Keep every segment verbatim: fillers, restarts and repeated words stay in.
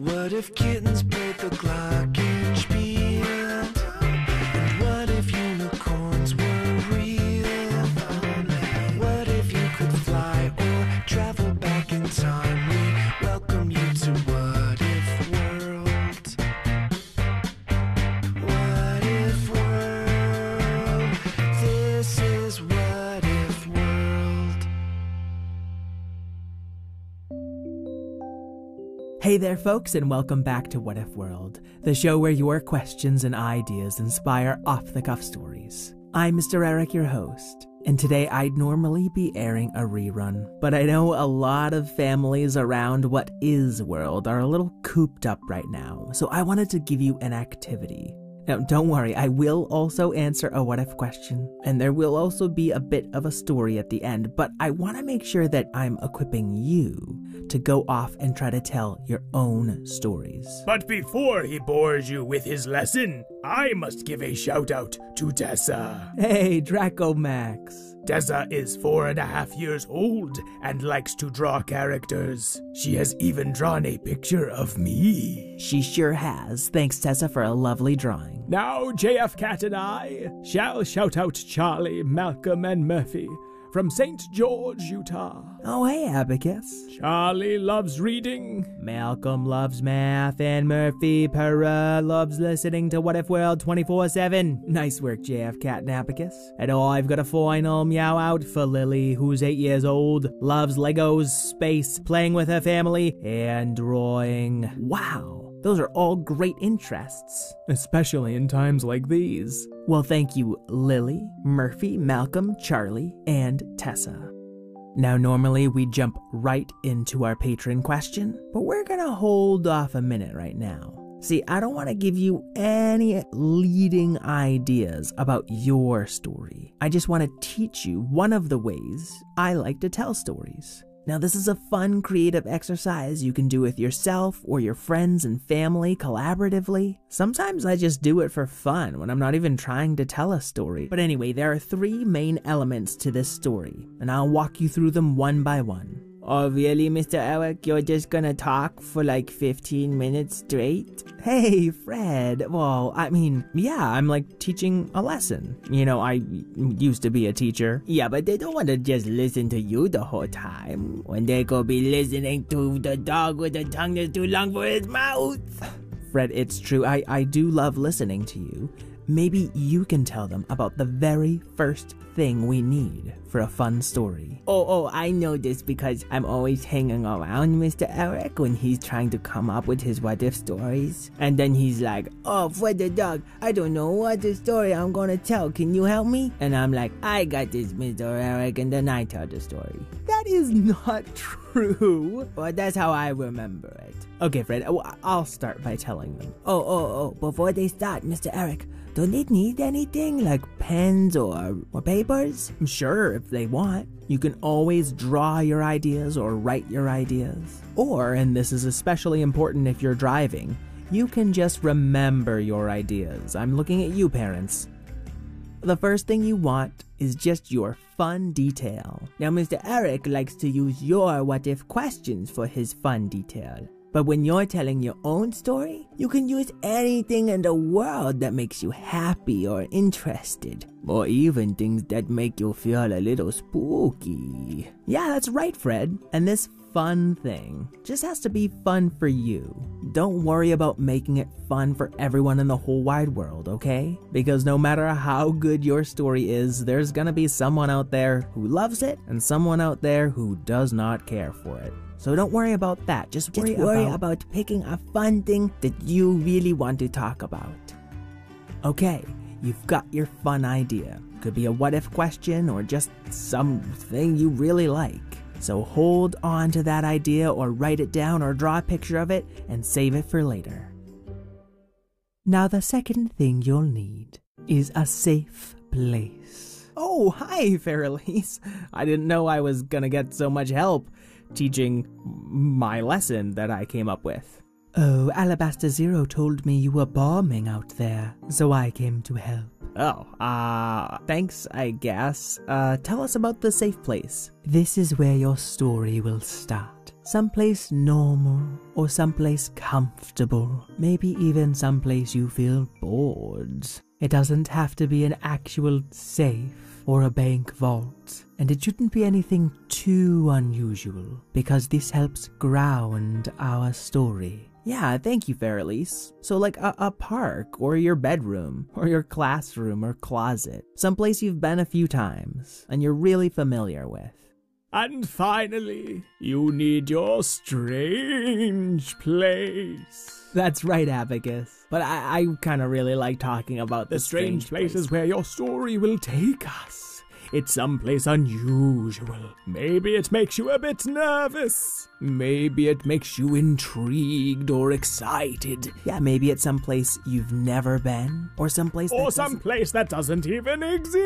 What if kittens played the glockenspiel? And what if unicorns were real? What if you could fly or travel back in time? We welcome you to What If World. What If World? This is What If World. Hey there, folks, and welcome back to What If World, the show where your questions and ideas inspire off-the-cuff stories. I'm Mister Eric, your host, and today I'd normally be airing a rerun, but I know a lot of families around What Is World are a little cooped up right now, so I wanted to give you an activity. Now, don't worry, I will also answer a what-if question, and there will also be a bit of a story at the end, but I want to make sure that I'm equipping you to go off and try to tell your own stories. But before he bores you with his lesson, I must give a shout-out to Tessa. Hey, Draco Max. Tessa is four and a half years old and likes to draw characters. She has even drawn a picture of me. She sure has. Thanks, Tessa, for a lovely drawing. Now, J F Cat and I shall shout out Charlie, Malcolm, and Murphy from Saint George, Utah. Oh, hey, Abacus. Charlie loves reading. Malcolm loves math, and Murphy Pera loves listening to What If World twenty-four seven. Nice work, J F Cat and Abacus. And oh, I've got a final meow out for Lily, who's eight years old, loves Legos, space, playing with her family, and drawing. Wow. Those are all great interests, especially in times like these. Well, thank you, Lily, Murphy, Malcolm, Charlie, and Tessa. Now, normally we jump right into our patron question, but we're gonna hold off a minute right now. See, I don't want to give you any leading ideas about your story. I just want to teach you one of the ways I like to tell stories. Now, this is a fun, creative exercise you can do with yourself or your friends and family collaboratively. Sometimes I just do it for fun when I'm not even trying to tell a story. But anyway, there are three main elements to this story, and I'll walk you through them one by one. Oh, really, Mister Eric? You're just gonna talk for like fifteen minutes straight? Hey, Fred. Well, I mean, yeah, I'm like teaching a lesson. You know, I used to be a teacher. Yeah, but they don't want to just listen to you the whole time when they could be listening to the dog with the tongue that's too long for his mouth. Fred, it's true. I, I do love listening to you. Maybe you can tell them about the very first thing we need for a fun story. Oh, oh, I know this because I'm always hanging around Mister Eric when he's trying to come up with his what-if stories. And then he's like, oh, Fred the dog, I don't know what the story I'm gonna tell. Can you help me? And I'm like, I got this, Mister Eric, and then I tell the story. That is not true. But that's how I remember it. Okay, Fred, I'll start by telling them. Oh, oh, oh, before they start, Mister Eric, don't they need anything like pens or, or papers? Sure, if they want. You can always draw your ideas or write your ideas. Or, and this is especially important if you're driving, you can just remember your ideas. I'm looking at you, parents. The first thing you want is just your fun detail. Now, Mister Eric likes to use your what-if questions for his fun detail. But when you're telling your own story, you can use anything in the world that makes you happy or interested. Or even things that make you feel a little spooky. Yeah, that's right, Fred. And this fun thing just has to be fun for you. Don't worry about making it fun for everyone in the whole wide world, okay? Because no matter how good your story is, there's gonna be someone out there who loves it and someone out there who does not care for it. So don't worry about that. Just worry, Just worry about... about picking a fun thing that you really want to talk about. Okay, you've got your fun idea. Could be a what-if question or just something you really like. So hold on to that idea or write it down or draw a picture of it and save it for later. Now the second thing you'll need is a safe place. Oh, hi, Fairlies. I didn't know I was gonna get so much help teaching my lesson that I came up with. Oh, Alabaster Zero told me you were bombing out there, so I came to help. Oh, uh, thanks, I guess. Uh, tell us about the safe place. This is where your story will start. Someplace normal, or someplace comfortable, maybe even someplace you feel bored. It doesn't have to be an actual safe or a bank vault, and it shouldn't be anything too unusual, because this helps ground our story. Yeah, thank you, Fairliese. So like a, a park, or your bedroom, or your classroom or closet. Someplace you've been a few times, and you're really familiar with. And finally, you need your strange place. That's right, Abacus. But I, I kind of really like talking about the, The strange, strange place place. is where your story will take us. It's someplace unusual. Maybe it makes you a bit nervous. Maybe it makes you intrigued or excited. Yeah, maybe it's someplace you've never been, or someplace that Or doesn't- someplace that doesn't even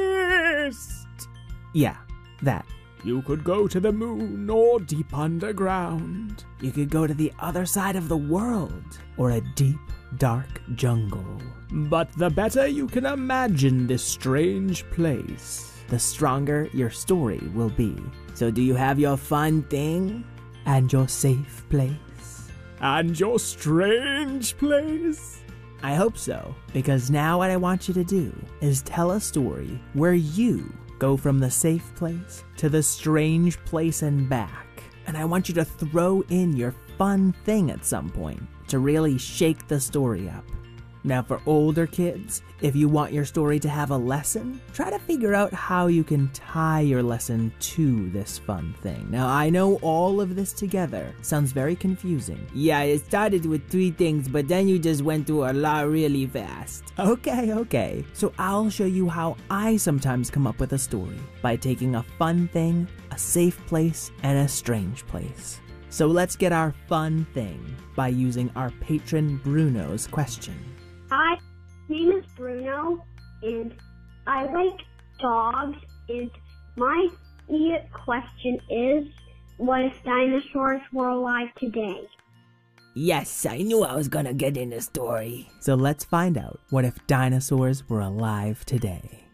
exist. Yeah, that. You could go to the moon or deep underground. You could go to the other side of the world, or a deep, dark jungle. But the better you can imagine this strange place, The stronger your story will be. So do you have your fun thing? And your safe place? and your strange place. I hope so, because now what I want you to do is tell a story where you go from the safe place to the strange place and back. And I want you to throw in your fun thing at some point to really shake the story up. Now for older kids, if you want your story to have a lesson, try to figure out how you can tie your lesson to this fun thing. Now I know all of this together sounds very confusing. Yeah, it started with three things, but then you just went through a lot really fast. Okay, okay. So I'll show you how I sometimes come up with a story by taking a fun thing, a safe place, and a strange place. So let's get our fun thing by using our patron Bruno's question. Hi, my name is Bruno, and I like dogs, and my immediate question is, what if dinosaurs were alive today? Yes, I knew I was gonna get in the story. So let's find out what if dinosaurs were alive today.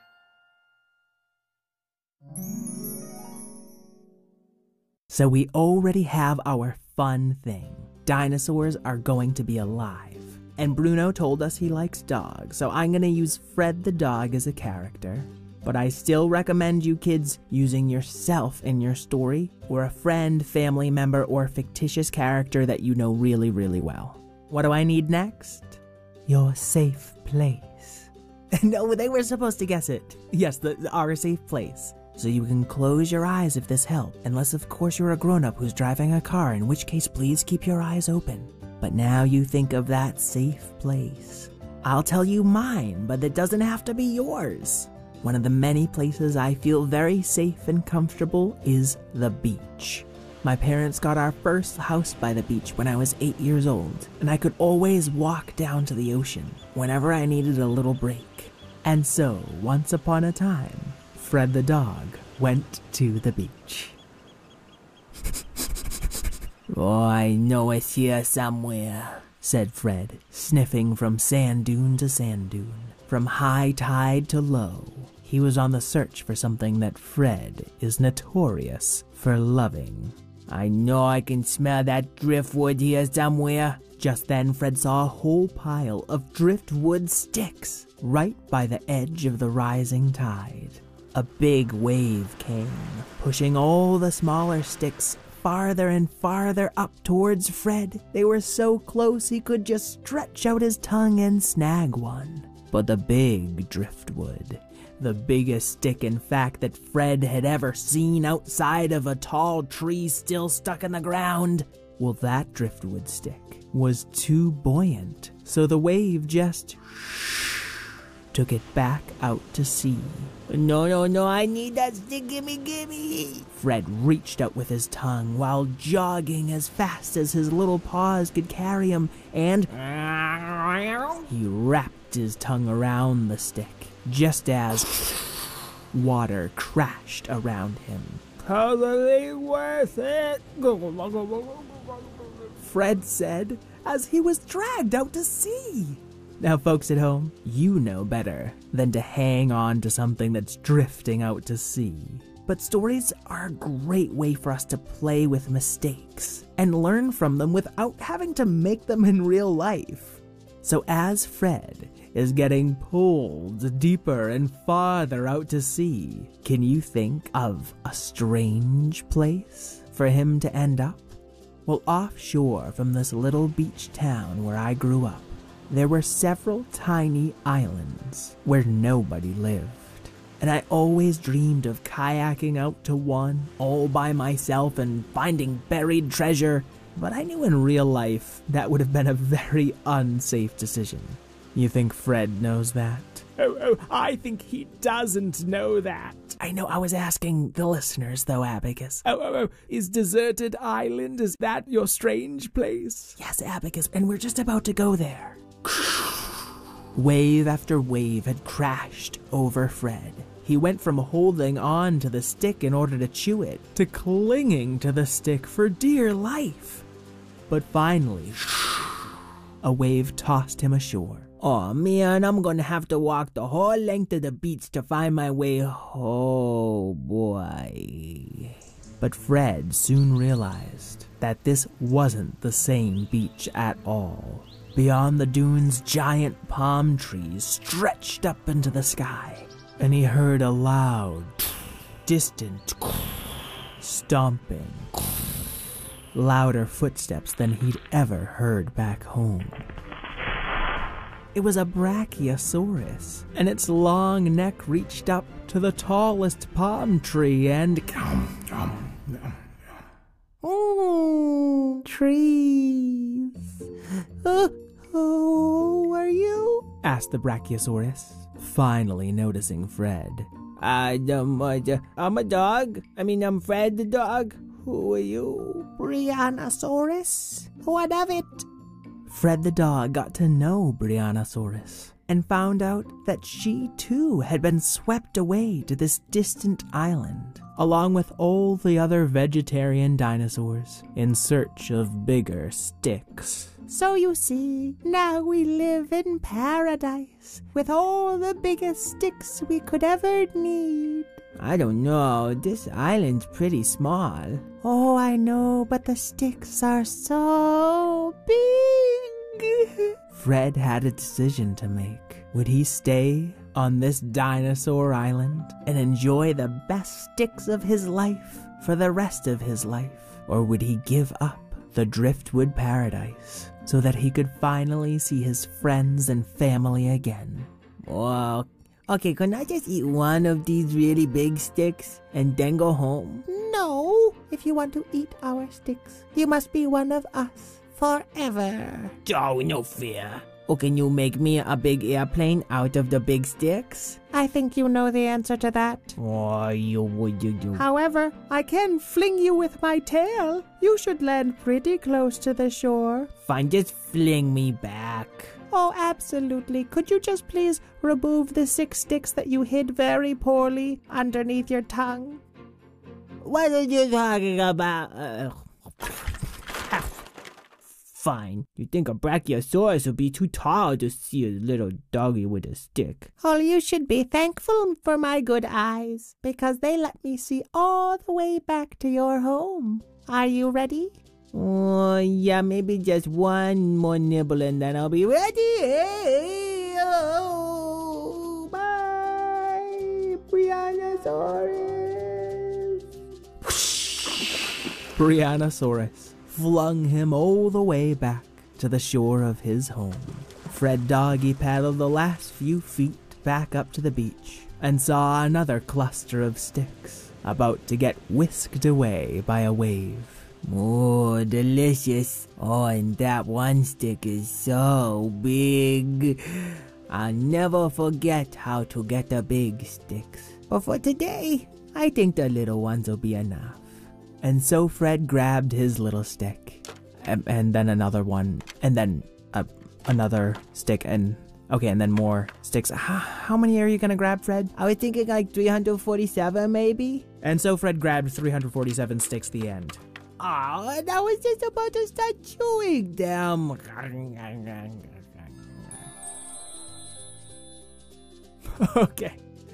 So we already have our fun thing. Dinosaurs are going to be alive. And Bruno told us he likes dogs, so I'm gonna use Fred the dog as a character. But I still recommend you kids using yourself in your story, or a friend, family member, or fictitious character that you know really, really well. What do I need next? Your safe place. No, they were supposed to guess it. Yes, the, the our safe place. So you can close your eyes if this helps, unless of course you're a grown-up who's driving a car, in which case please keep your eyes open. But now you think of that safe place. I'll tell you mine, but it doesn't have to be yours. One of the many places I feel very safe and comfortable is the beach. My parents got our first house by the beach when I was eight years old, and I could always walk down to the ocean whenever I needed a little break. And so, once upon a time, Fred the dog went to the beach. Oh, I know it's here somewhere, said Fred, sniffing from sand dune to sand dune, from high tide to low. He was on the search for something that Fred is notorious for loving. I know I can smell that driftwood here somewhere. Just then, Fred saw a whole pile of driftwood sticks right by the edge of the rising tide. A big wave came, pushing all the smaller sticks farther and farther up towards Fred. They were so close he could just stretch out his tongue and snag one. But the big driftwood, the biggest stick in fact that Fred had ever seen outside of a tall tree still stuck in the ground, well, that driftwood stick was too buoyant, so the wave just took it back out to sea. No, no, no, I need that stick, gimme, gimme! Fred reached out with his tongue while jogging as fast as his little paws could carry him, and he wrapped his tongue around the stick, just as water crashed around him. Totally worth it. Fred said as he was dragged out to sea. Now, folks at home, you know better than to hang on to something that's drifting out to sea. But stories are a great way for us to play with mistakes and learn from them without having to make them in real life. So as Fred is getting pulled deeper and farther out to sea, can you think of a strange place for him to end up? Well, offshore from this little beach town where I grew up, there were several tiny islands where nobody lived. And I always dreamed of kayaking out to one all by myself and finding buried treasure, but I knew in real life that would have been a very unsafe decision. You think Fred knows that? Oh, oh, I think he doesn't know that. I know, I was asking the listeners though, Abacus. Oh, oh, oh, is Deserted Island, is that your strange place? Yes, Abacus, and we're just about to go there. Wave after wave had crashed over Fred. He went from holding on to the stick in order to chew it, to clinging to the stick for dear life. But finally, a wave tossed him ashore. Oh man, I'm gonna have to walk the whole length of the beach to find my way. Oh boy. But Fred soon realized that this wasn't the same beach at all. Beyond the dunes, giant palm trees stretched up into the sky, and he heard a loud, distant stomping, louder footsteps than he'd ever heard back home. It was a Brachiosaurus, and its long neck reached up to the tallest palm tree and... Oh, trees. Uh, who are you? Asked the Brachiosaurus, finally noticing Fred. I, um, uh, I'm a dog. I mean, I'm Fred the dog. Who are you? Briannosaurus. What of it? Fred the dog got to know Briannosaurus and found out that she too had been swept away to this distant island, along with all the other vegetarian dinosaurs, in search of bigger sticks. So you see, now we live in paradise, with all the biggest sticks we could ever need. I don't know, this island's pretty small. Oh, I know, but the sticks are so big. Fred had a decision to make. Would he stay on this dinosaur island and enjoy the best sticks of his life for the rest of his life? Or would he give up the driftwood paradise so that he could finally see his friends and family again? Well, okay, can I just eat one of these really big sticks and then go home? No, if you want to eat our sticks, you must be one of us forever. Oh, no fear. Oh, can you make me a big airplane out of the big sticks? I think you know the answer to that. Oh, you would you do. However, I can fling you with my tail. You should land pretty close to the shore. Fine, just fling me back. Oh, absolutely. Could you just please remove the six sticks that you hid very poorly underneath your tongue? What are you talking about? Uh, Fine. You think a Brachiosaurus would be too tall to see a little doggy with a stick? Well, you should be thankful for my good eyes, because they let me see all the way back to your home. Are you ready? Oh, yeah, maybe just one more nibble and then I'll be ready. Oh, bye, Briannosaurus. Briannosaurus flung him all the way back to the shore of his home. Fred Doggy paddled the last few feet back up to the beach and saw another cluster of sticks about to get whisked away by a wave. Oh, delicious. Oh, and that one stick is so big. I'll never forget how to get the big sticks. But for today, I think the little ones will be enough. And so Fred grabbed his little stick, and, and then another one, and then uh, another stick, and okay, and then more sticks. How, how many are you gonna grab, Fred? I was thinking like three hundred forty-seven, maybe? And so Fred grabbed three hundred forty-seven sticks, the end. Oh, and I was just about to start chewing them. Okay.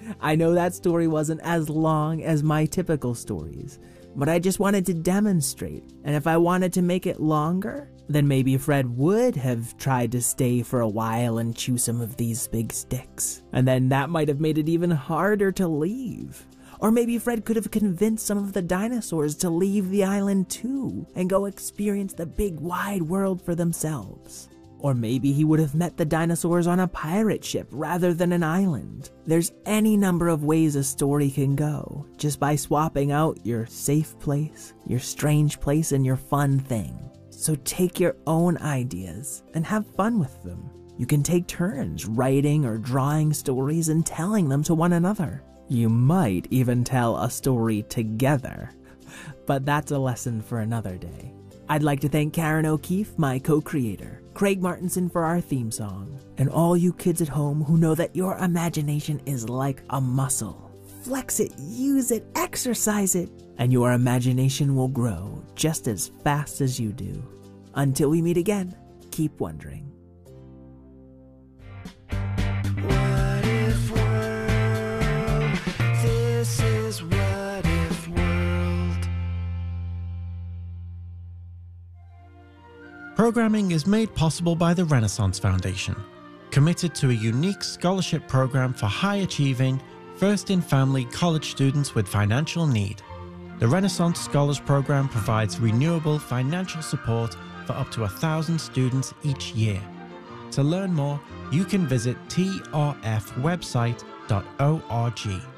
I know that story wasn't as long as my typical stories, but I just wanted to demonstrate. And if I wanted to make it longer, then maybe Fred would have tried to stay for a while and chew some of these big sticks. And then that might have made it even harder to leave. Or maybe Fred could have convinced some of the dinosaurs to leave the island too and go experience the big wide world for themselves. Or maybe he would have met the dinosaurs on a pirate ship rather than an island. There's any number of ways a story can go, just by swapping out your safe place, your strange place, and your fun thing. So take your own ideas and have fun with them. You can take turns writing or drawing stories and telling them to one another. You might even tell a story together, but that's a lesson for another day. I'd like to thank Karen O'Keefe, my co-creator, Craig Martinson for our theme song, and all you kids at home who know that your imagination is like a muscle. Flex it, use it, exercise it, and your imagination will grow just as fast as you do. Until we meet again, keep wondering. What if world? This is What If World. Programming is made possible by the Renaissance Foundation, committed to a unique scholarship program for high-achieving, first-in-family college students with financial need. The Renaissance Scholars Program provides renewable financial support for up to a thousand students each year. To learn more, you can visit t r f website dot org.